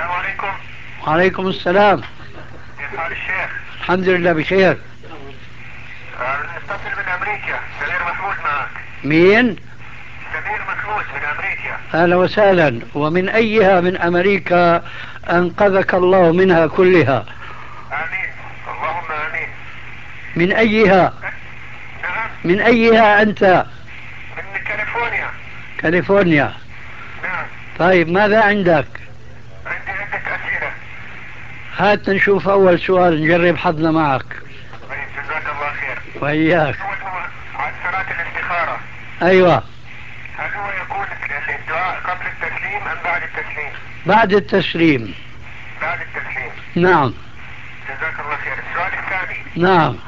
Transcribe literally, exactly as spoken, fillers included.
عليكم. وعليكم السلام. كيف حال الشيخ؟ الحمد لله بخير. آه، نتصل من امريكا، سمير محمود معك. مين؟ سمير محمود من امريكا. أهلا وسهلا. ومن أيها من أمريكا أنقذك الله منها كلها؟ امين، اللهم امين. من أيها؟ نعم. من أيها أنت؟ من كاليفورنيا. كاليفورنيا. نعم. طيب ماذا عندك؟ عندي عدة اسئلة. هات نشوف أول سؤال نجرب حظنا معك. طيب، جزاك الله خير. وإياك. اول هو عن صلاة الاستخارة. أيوة. هل هو يكون الدعاء قبل التسليم ام بعد التسليم؟ بعد التسليم. بعد التسليم. نعم. جزاك الله خير. السؤال الثاني. نعم.